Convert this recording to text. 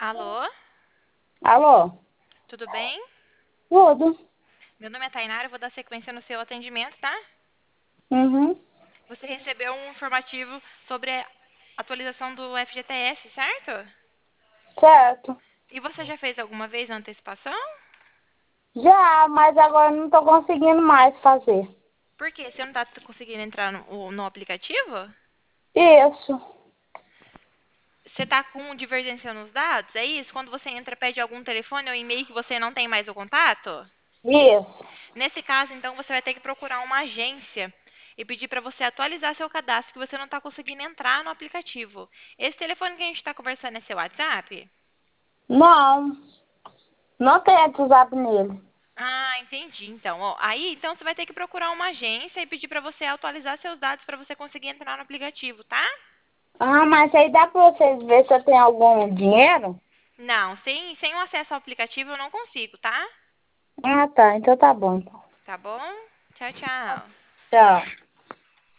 Alô, Alô? tudo bem? Tudo? Meu nome é Tainara, eu vou dar sequência no seu atendimento, tá? Uhum. Você recebeu um informativo sobre a atualização do FGTS, certo? Certo. E você já fez alguma vez a antecipação? Já, mas agora não tô conseguindo mais fazer. Por quê? Você não está conseguindo entrar no aplicativo? Isso, Você está com divergência nos dados? É isso? Quando você entra, pede algum telefone ou e-mail que você não tem mais o contato? isso. Nesse caso, então, você vai ter que procurar uma agência e pedir para você atualizar seu cadastro, que você não está conseguindo entrar no aplicativo. Esse telefone que a gente está conversando é seu WhatsApp? Não, não tem WhatsApp nele. Ah, entendi. Então, ó, aí, então você vai ter que procurar uma agência e pedir para você atualizar seus dados para você conseguir entrar no aplicativo, tá? Ah, mas aí dá pra vocês ver se eu tenho algum dinheiro? Não, sem o acesso ao aplicativo eu não consigo, tá? Ah, tá. Então tá bom. Então. Tá bom? Tchau, tchau. Tchau.